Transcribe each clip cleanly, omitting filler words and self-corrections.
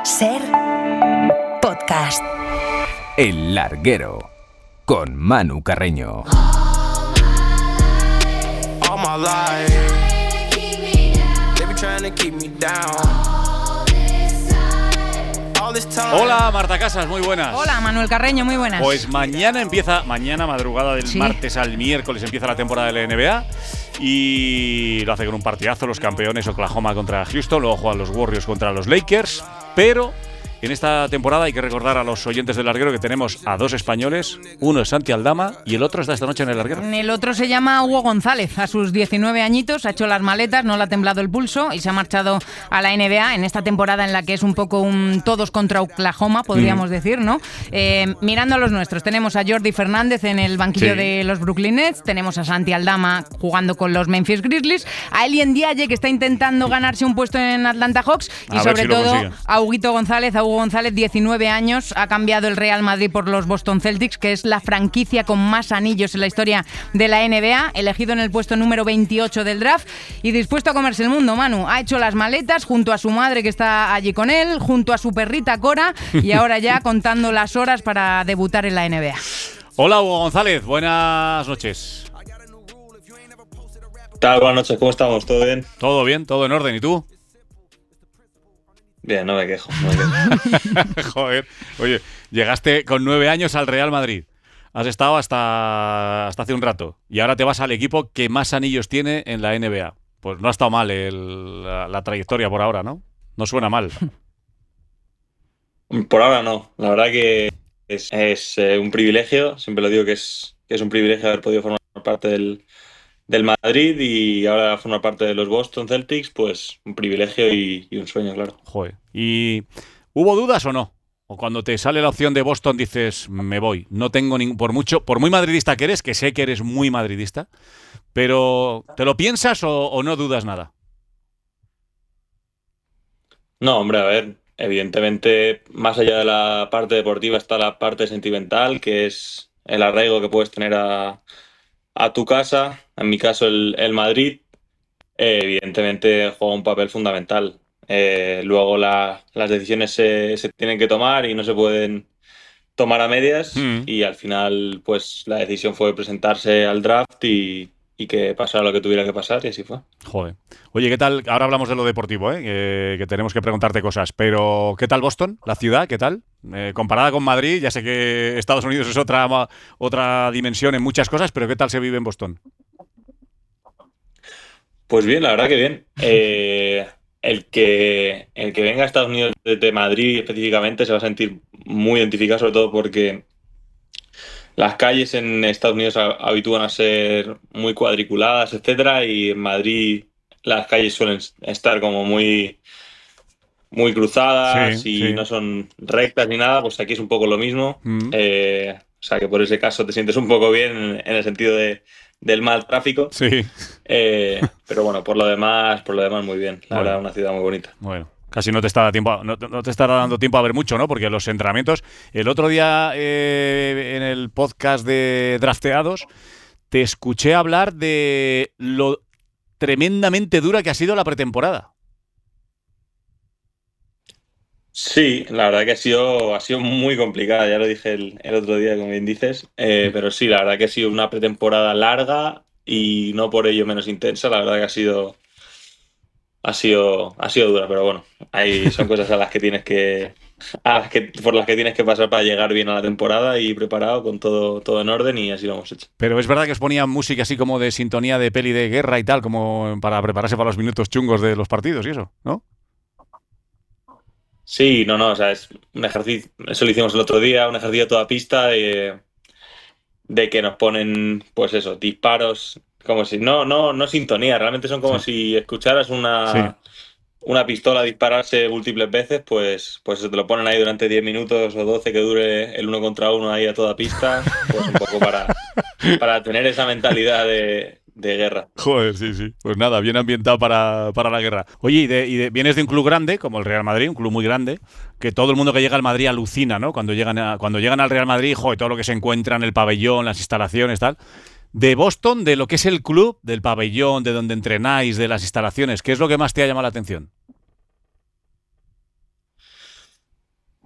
Ser podcast. El Larguero con Manu Carreño. All my life, they be trying to keep me down. Hola Marta Casas, muy buenas. Hola Manuel Carreño, muy buenas. Pues mañana madrugada del martes al miércoles empieza la temporada de la NBA y lo hace con un partidazo, los campeones Oklahoma contra Houston, luego juegan los Warriors contra los Lakers, pero en esta temporada hay que recordar a los oyentes del Larguero que tenemos a dos españoles, uno es Santi Aldama y el otro está esta noche en el Larguero. El otro se llama Hugo González, a sus 19 añitos ha hecho las maletas, no le ha temblado el pulso y se ha marchado a la NBA en esta temporada en la que es un poco un todos contra Oklahoma, podríamos decir, ¿no? Mirando a los nuestros, tenemos a Jordi Fernández en el banquillo de los Brooklyn Nets, tenemos a Santi Aldama jugando con los Memphis Grizzlies, a Elien Diaye que está intentando ganarse un puesto en Atlanta Hawks y sobre todo a Hugo González, 19 años, ha cambiado el Real Madrid por los Boston Celtics, que es la franquicia con más anillos en la historia de la NBA, elegido en el puesto número 28 del draft y dispuesto a comerse el mundo, Manu. Ha hecho las maletas junto a su madre que está allí con él, junto a su perrita Cora y ahora ya contando las horas para debutar en la NBA. Hola Hugo González, buenas noches. ¿Qué tal? Buenas noches, ¿cómo estamos? ¿Todo bien? Todo bien, todo en orden, ¿y tú? Bien, no me quejo. Joder, oye, llegaste con 9 años al Real Madrid. Has estado hasta hace un rato. Y ahora te vas al equipo que más anillos tiene en la NBA. Pues no ha estado mal la trayectoria por ahora, ¿no? No suena mal. Por ahora no. La verdad que es un privilegio. Siempre lo digo que es un privilegio haber podido formar parte del Madrid y ahora formar parte de los Boston Celtics, pues un privilegio y un sueño, claro. Joder. ¿Y hubo dudas o no? O cuando te sale la opción de Boston dices, me voy. No tengo por muy madridista que eres, que sé que eres muy madridista, pero ¿te lo piensas o no dudas nada? No, hombre, a ver, evidentemente, más allá de la parte deportiva está la parte sentimental, que es el arraigo que puedes tener a tu casa, en mi caso el Madrid, evidentemente juega un papel fundamental. Luego las decisiones se tienen que tomar y no se pueden tomar a medias y al final pues la decisión fue presentarse al draft y que pasara lo que tuviera que pasar y así fue. Joder. Oye, ¿qué tal? Ahora hablamos de lo deportivo, que tenemos que preguntarte cosas, pero ¿qué tal Boston? ¿La ciudad? ¿Qué tal? Comparada con Madrid, ya sé que Estados Unidos es otra dimensión en muchas cosas, pero ¿qué tal se vive en Boston? Pues bien, la verdad que bien. El que venga a Estados Unidos desde Madrid específicamente se va a sentir muy identificado, sobre todo porque las calles en Estados Unidos habitúan a ser muy cuadriculadas, etcétera, y en Madrid las calles suelen estar como muy cruzadas y no son rectas ni nada, pues aquí es un poco lo mismo. O sea que por ese caso te sientes un poco bien en el sentido del mal tráfico. Sí. Pero bueno, por lo demás muy bien. La verdad, una ciudad muy bonita. Bueno. Casi no te está dando tiempo a ver mucho, ¿no? Porque los entrenamientos... El otro día en el podcast de Drafteados te escuché hablar de lo tremendamente dura que ha sido la pretemporada. Sí, la verdad que ha sido muy complicada, ya lo dije el otro día, como bien dices, pero sí, la verdad que ha sido una pretemporada larga y no por ello menos intensa, la verdad que ha sido dura, pero bueno, son cosas por las que tienes que pasar para llegar bien a la temporada y preparado con todo en orden y así lo hemos hecho. Pero es verdad que os ponían música así como de sintonía de peli de guerra y tal, como para prepararse para los minutos chungos de los partidos y eso, ¿no? Sí, no, o sea, es un ejercicio, eso lo hicimos el otro día, un ejercicio a toda pista de que nos ponen, pues eso, disparos, como si, no sintonía, realmente son como si escucharas una pistola dispararse múltiples veces, pues eso te lo ponen ahí durante 10 minutos o 12 que dure el 1 contra 1 ahí a toda pista, pues un poco para tener esa mentalidad de guerra. Joder, sí. Pues nada, bien ambientado para la guerra. Oye, vienes de un club grande, como el Real Madrid, un club muy grande, que todo el mundo que llega al Madrid alucina, ¿no? Cuando llegan al Real Madrid, joder, todo lo que se encuentra en el pabellón, las instalaciones, tal. De Boston, de lo que es el club, del pabellón, de donde entrenáis, de las instalaciones, ¿qué es lo que más te ha llamado la atención?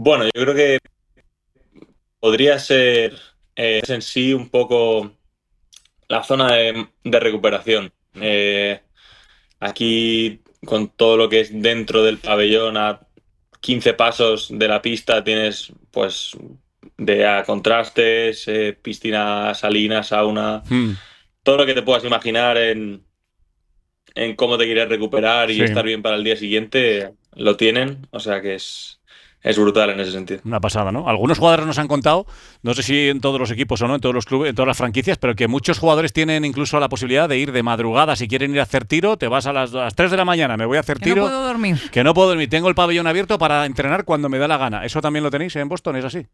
Bueno, yo creo que podría ser en sí un poco la zona de recuperación. Aquí, con todo lo que es dentro del pabellón, a 15 pasos de la pista, tienes pues a contrastes, piscina, salina, sauna, todo lo que te puedas imaginar en cómo te quieres recuperar y Sí. estar bien para el día siguiente, lo tienen. O sea que es brutal en ese sentido. Una pasada, ¿no? Algunos jugadores nos han contado, no sé si en todos los equipos o no, en todos los clubes, en todas las franquicias, pero que muchos jugadores tienen incluso la posibilidad de ir de madrugada. Si quieren ir a hacer tiro, te vas a las 3 de la mañana, me voy a hacer Que tiro. no puedo dormir. Que no puedo dormir, tengo el pabellón abierto para entrenar cuando me da la gana. ¿Eso también lo tenéis en Boston? ¿Es así?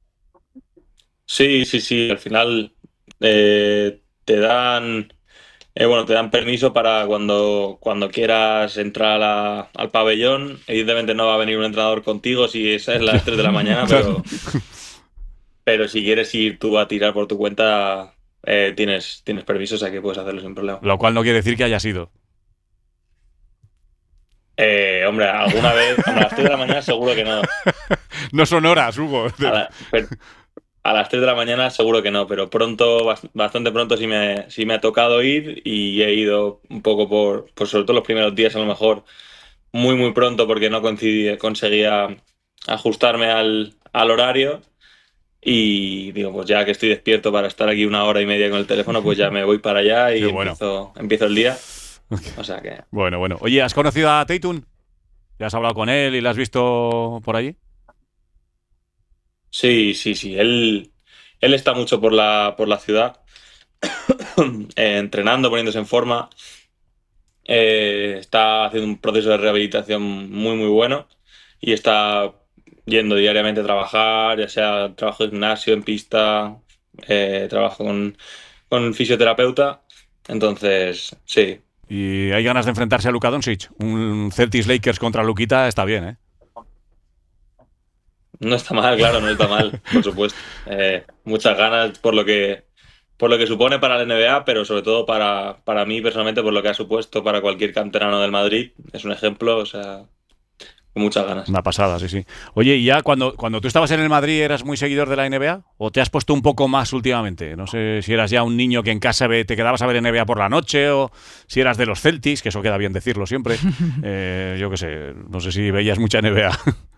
Sí. Al final te dan te dan permiso para cuando quieras entrar al pabellón. Evidentemente no va a venir un entrenador contigo si es a las 3 de la mañana, pero si quieres ir tú a tirar por tu cuenta, tienes permiso, o sea que puedes hacerlo sin problema. Lo cual no quiere decir que haya sido. Hombre, alguna vez, a las 3 de la mañana seguro que no. No son horas, Hugo. A las 3 de la mañana seguro que no, pero bastante pronto sí me ha tocado ir, y he ido un poco por sobre todo los primeros días, a lo mejor muy muy pronto, porque no conseguía ajustarme al horario, y digo, pues ya que estoy despierto para estar aquí 1 hora y media con el teléfono, pues ya me voy para allá y empiezo el día. O sea que... Bueno. Oye, ¿has conocido a Tatum? ¿Ya has hablado con él y lo has visto por allí? Sí. Él está mucho por la ciudad, entrenando, poniéndose en forma. Está haciendo un proceso de rehabilitación muy, muy bueno, y está yendo diariamente a trabajar, ya sea trabajo de gimnasio, en pista, trabajo con un fisioterapeuta. Entonces, sí. Y hay ganas de enfrentarse a Luka Doncic. Un Celtics Lakers contra Luquita está bien, ¿eh? No está mal, claro, no está mal, por supuesto. Muchas ganas por lo que supone para la NBA, pero sobre todo para mí personalmente, por lo que ha supuesto para cualquier canterano del Madrid. Es un ejemplo, o sea, con muchas ganas. Una pasada, sí. Oye, ¿y ya cuando tú estabas en el Madrid eras muy seguidor de la NBA? ¿O te has puesto un poco más últimamente? No sé si eras ya un niño que en casa te quedabas a ver NBA por la noche, o si eras de los Celtics, que eso queda bien decirlo siempre. Yo qué sé, no sé si veías mucha NBA.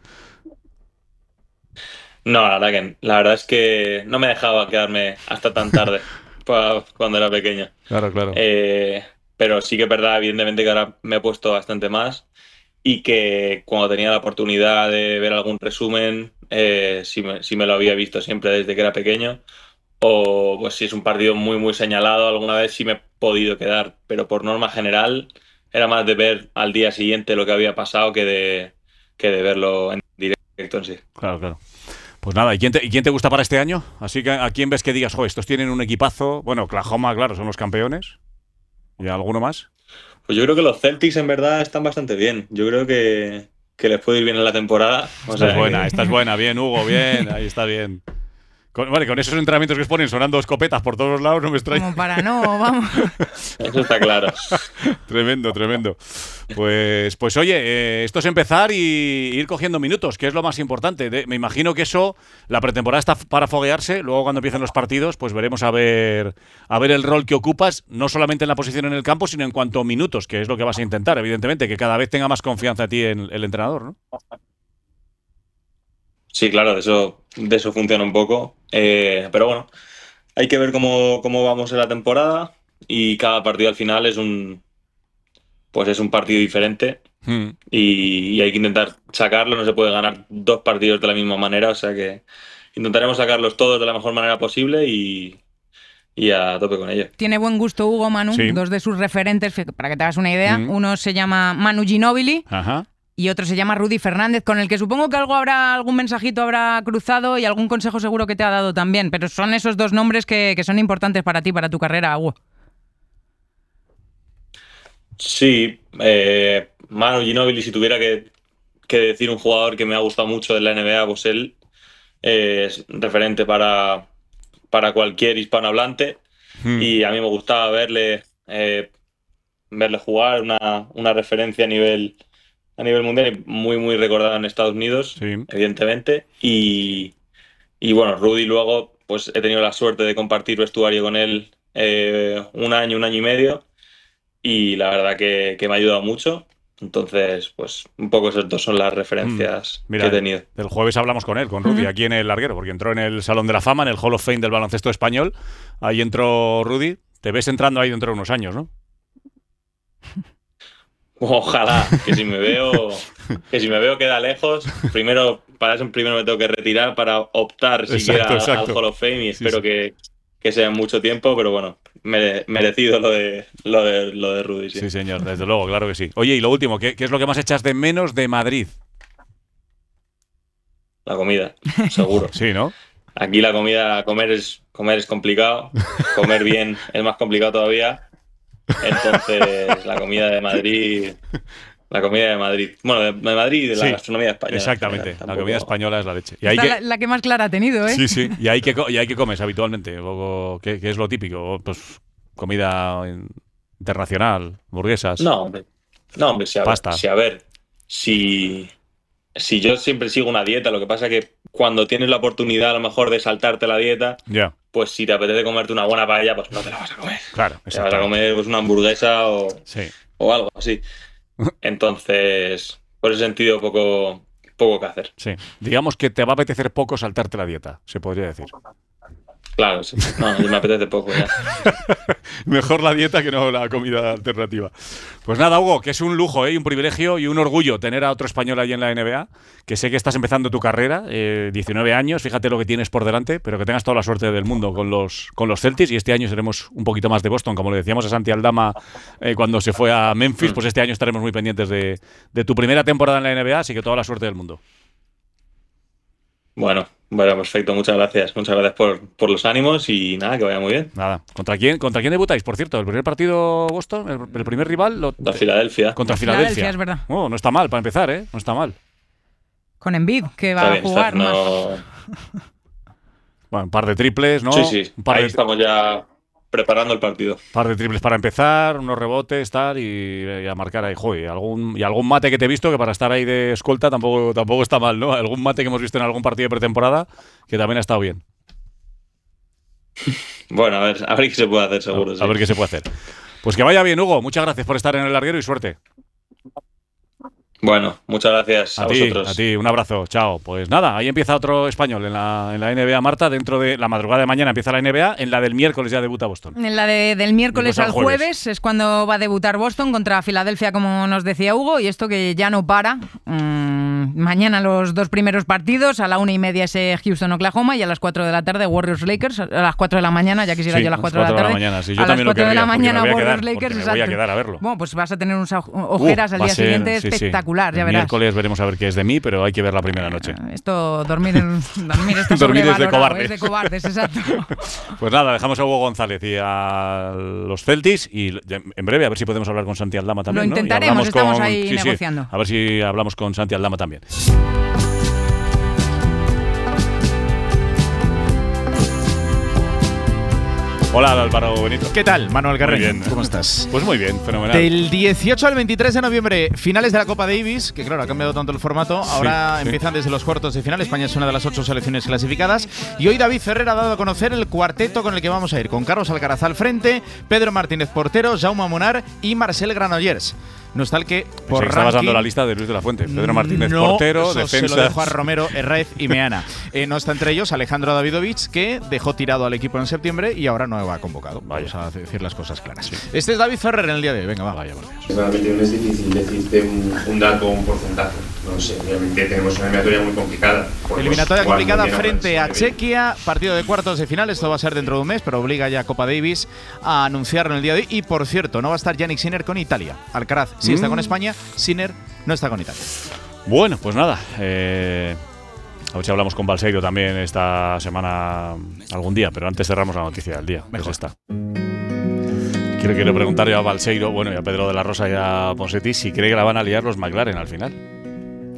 No, la verdad es que no me dejaba quedarme hasta tan tarde cuando era pequeño. Claro. Pero sí que es verdad, evidentemente, que ahora me he puesto bastante más, y que cuando tenía la oportunidad de ver algún resumen, sí me lo había visto siempre desde que era pequeño. O pues si es un partido muy, muy señalado, alguna vez sí me he podido quedar, pero por norma general era más de ver al día siguiente lo que había pasado que de verlo en directo en sí. Claro. Pues nada, ¿y quién te gusta para este año? Así que ¿a quién ves que digas, estos tienen un equipazo? Bueno, Oklahoma, claro, son los campeones. ¿Y alguno más? Pues yo creo que los Celtics en verdad están bastante bien. Yo creo que les puede ir bien en la temporada. Esta es buena, bien, Hugo, bien, ahí está bien. Con esos entrenamientos que os ponen sonando escopetas por todos los lados, no me extraña. Como para no, vamos. Eso está claro. Tremendo. Pues oye, esto es empezar y ir cogiendo minutos, que es lo más importante. Me imagino que eso, la pretemporada está para foguearse. Luego, cuando empiecen los partidos, pues veremos a ver el rol que ocupas, no solamente en la posición en el campo, sino en cuanto a minutos, que es lo que vas a intentar, evidentemente, que cada vez tenga más confianza en ti el entrenador, ¿no? Sí, claro, de eso funciona un poco. Pero bueno, hay que ver cómo vamos en la temporada, y cada partido al final es un partido diferente, y hay que intentar sacarlo. No se puede ganar 2 partidos de la misma manera, o sea que intentaremos sacarlos todos de la mejor manera posible, y a tope con ello. Tiene buen gusto Hugo, Manu. Sí. 2 de sus referentes, para que te hagas una idea. Uno se llama Manu Ginóbili. Ajá. Y otro se llama Rudy Fernández, con el que supongo que algún mensajito habrá cruzado, y algún consejo seguro que te ha dado también. Pero son esos 2 nombres que son importantes para ti, para tu carrera, Hugo. Sí, Manu Ginóbili, si tuviera que decir un jugador que me ha gustado mucho de la NBA, pues él es referente para cualquier hispanohablante. Y a mí me gustaba verle jugar, una referencia a nivel a nivel mundial y muy, muy recordado en Estados Unidos, Sí. evidentemente. Y bueno, Rudy luego, pues he tenido la suerte de compartir vestuario con él un año y medio, y la verdad que me ha ayudado mucho. Entonces, pues un poco esas dos son las referencias Mira, que he tenido. el jueves hablamos con él, con Rudy, aquí en el larguero, porque entró en el Salón de la Fama, en el Hall of Fame del baloncesto español. Ahí entró Rudy. Te ves entrando ahí dentro de unos años, ¿no? Ojalá, que si me veo queda lejos. Para eso primero me tengo que retirar para optar siquiera al Hall of Fame, y espero que sea en mucho tiempo, pero bueno, merecido lo de Rudy. Sí, señor, desde luego, claro que sí. Oye, y lo último, ¿qué es lo que más echas de menos de Madrid? La comida, seguro. Sí, ¿no? Aquí la comida, comer es complicado, comer bien es más complicado todavía. Entonces, la comida de Madrid, bueno, de Madrid y de la gastronomía española. Exactamente, la comida española es la leche. Y la que más clara ha tenido, ¿eh? Sí. ¿Y ahí qué comes habitualmente? ¿Qué es lo típico? Pues comida internacional, hamburguesas. No, hombre, pasta. Si yo siempre sigo una dieta, lo que pasa es que cuando tienes la oportunidad a lo mejor de saltarte la dieta, pues si te apetece comerte una buena paella, pues no te la vas a comer. Claro, te vas a comer pues una hamburguesa o algo así. Entonces, por ese sentido, poco que hacer. Sí, digamos que te va a apetecer poco saltarte la dieta, se podría decir. Claro, sí. No, me apetece poco ya. Mejor la dieta que no la comida alternativa. Pues nada, Hugo, que es un lujo y un privilegio y un orgullo tener a otro español ahí en la NBA, que sé que estás empezando tu carrera, 19 años, fíjate lo que tienes por delante, pero que tengas toda la suerte del mundo con los Celtics, y este año seremos un poquito más de Boston, como le decíamos a Santi Aldama cuando se fue a Memphis, pues este año estaremos muy pendientes de tu primera temporada en la NBA, así que toda la suerte del mundo. Bueno, perfecto, muchas gracias. Muchas gracias por los ánimos y nada, que vaya muy bien. Nada. ¿Contra quién debutáis, por cierto? ¿El primer partido Boston? ¿El primer rival? Contra Filadelfia. Contra Filadelfia, es verdad. No está mal para empezar, ¿eh? No está mal. Con Embiid, que va a jugar más. Bueno, un par de triples, ¿no? Sí. Ahí estamos ya preparando el partido. Un par de triples para empezar, unos rebotes, tal, y a marcar ahí. Joder, algún mate que te he visto, que para estar ahí de escolta tampoco está mal, ¿no? Algún mate que hemos visto en algún partido de pretemporada, que también ha estado bien. Bueno, a ver qué se puede hacer, seguro. A ver qué se puede hacer. Pues que vaya bien, Hugo. Muchas gracias por estar en el larguero y suerte. Bueno, muchas gracias a vosotros. A ti, un abrazo, chao. Pues nada, ahí empieza otro español en la NBA, Marta. Dentro de la madrugada de mañana empieza la NBA, en la del miércoles ya debuta Boston. En la del miércoles al jueves es cuando va a debutar Boston contra Filadelfia, como nos decía Hugo, y esto que ya no para. Mañana los dos primeros partidos, a la 1:30 ese Houston-Oklahoma, y a las 4 de la tarde Warriors-Lakers, a las 4 de la mañana, ya quisiera yo a las 4 de la tarde. Mañana, sí, yo a las 4 de la mañana Warriors-Lakers, me voy a quedar a verlo. Bueno, pues vas a tener unas ojeras al día siguiente espectacular, ya verás. Miércoles veremos a ver qué es de mí, pero hay que ver la primera noche. Esto, dormir está dormir es de cobardes. Es de cobardes, exacto. Pues nada, dejamos a Hugo González y a los Celtics, y en breve a ver si podemos hablar con Santi Aldama también. Lo intentaremos, ¿no? Estamos ahí negociando. A ver si hablamos con Santi Aldama también. Hola, Álvaro Benito. ¿Qué tal, Manuel Carreño? Muy bien. ¿Cómo estás? Pues muy bien, fenomenal. Del 18 al 23 de noviembre, finales de la Copa Davis, que claro, ha cambiado tanto el formato. Ahora empiezan desde los cuartos de final. España es una de las 8 selecciones clasificadas. Y hoy David Ferrer ha dado a conocer el cuarteto con el que vamos a ir, con Carlos Alcaraz al frente, Pedro Martínez portero, Jaume Munar y Marcel Granollers. No está el que por estabas dando la lista de Luis de la Fuente. Pedro Martínez, portero, defensa. Se lo dejó a Romero, Herraiz y Meana. No está entre ellos Alejandro Davidovich, que dejó tirado al equipo en septiembre y ahora no va convocado. Vamos a decir las cosas claras. Sí. Este es David Ferrer en el día de hoy. Venga, vaya por Dios. Realmente no es difícil decirte un dato o un porcentaje. No sé, realmente tenemos una eliminatoria muy complicada. Eliminatoria complicada frente a Chequia, partido de cuartos de final. Esto va a ser dentro de un mes, pero obliga ya a Copa Davis a anunciarlo en el día de hoy. Y por cierto, no va a estar Yannick Sinner con Italia. Alcaraz sí está con España, Sinner no está con Italia. Bueno, pues nada. A ver si hablamos con Balseiro también esta semana algún día, pero antes cerramos la noticia del día. Mejor está. Quiero preguntarle a Balseiro, bueno, y a Pedro de la Rosa y a Ponseti si cree que la van a liar los McLaren al final.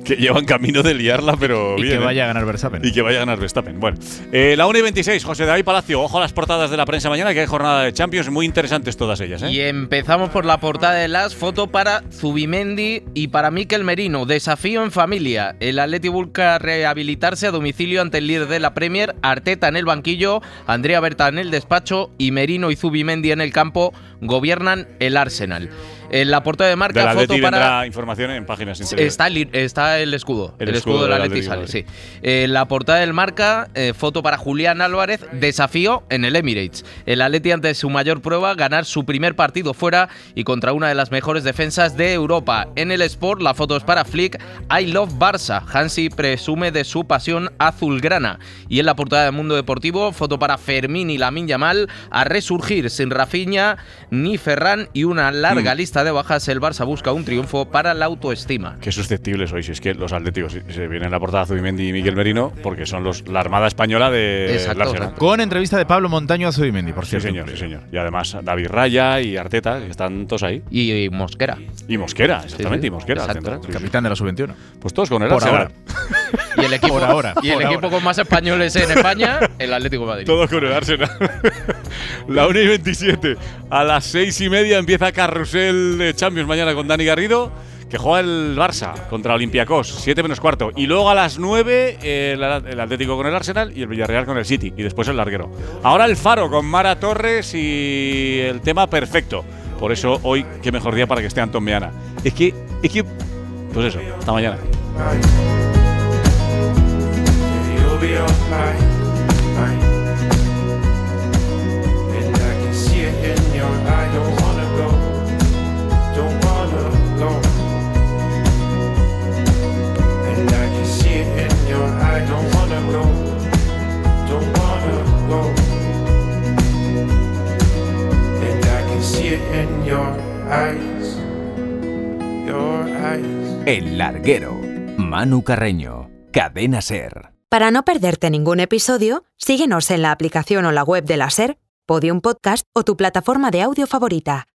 que llevan camino de liarla, pero y bien. que vaya a ganar Verstappen. Y que vaya a ganar Verstappen. Bueno, la 1:26, José David Palacio. Ojo a las portadas de la prensa mañana, que hay jornada de Champions, muy interesantes todas ellas. Y empezamos por la portada de las foto para Zubimendi y para Mikel Merino. Desafío en familia. El Atleti busca rehabilitarse a domicilio ante el líder de la Premier. Arteta en el banquillo, Andrea Berta en el despacho y Merino y Zubimendi en el campo gobiernan el Arsenal. En la portada de Marca, del foto Atleti para… vendrá información en páginas interiores. Está el escudo. El El escudo del Atleti Atlético, sale, sí. La portada del Marca, foto para Julián Álvarez, desafío en el Emirates. El Atleti ante su mayor prueba, ganar su primer partido fuera y contra una de las mejores defensas de Europa. En el Sport, la foto es para Flick, I love Barça. Hansi presume de su pasión azulgrana. Y en la portada del Mundo Deportivo, foto para Fermín y Lamine Yamal, a resurgir sin Rafinha ni Ferran y una larga lista de bajas. El Barça busca un triunfo para la autoestima. Qué susceptibles sois, es que los atléticos se vienen en la portada Zubimendi y Mikel Merino porque son la armada española de Arsenal. Con entrevista de Pablo Montaño a Zubimendi, por cierto. Sí, señor. Y además David Raya y Arteta, que están todos ahí. Y Mosquera. Y Mosquera, exactamente, Sí. y Mosquera. Exacto. Capitán de la sub-21. Pues todos con el Por Arsenal. ahora. Y el equipo, Por ahora. y el Por equipo ahora. con más españoles en España, el Atlético de Madrid. Todos con el Arsenal. La 1:27. A las 6:30 empieza Carrusel de Champions mañana con Dani Garrido, que juega el Barça contra Olympiacos, 7 menos cuarto. Y luego a las 9 el Atlético con el Arsenal y el Villarreal con el City. Y después el larguero. Ahora el Faro con Mara Torres y el tema perfecto. Por eso hoy, qué mejor día para que esté Antón Meana. Es que, pues eso, hasta mañana. You'll be alright. And I can see it in your eye. Don't wanna go. Don't wanna go. And I can see it in your eye. Don't wanna go. Don't wanna go. And I can see it in your eyes. Your eyes. El Larguero. Manu Carreño. Cadena SER. Para no perderte ningún episodio, síguenos en la aplicación o la web de la SER, Podium Podcast o tu plataforma de audio favorita.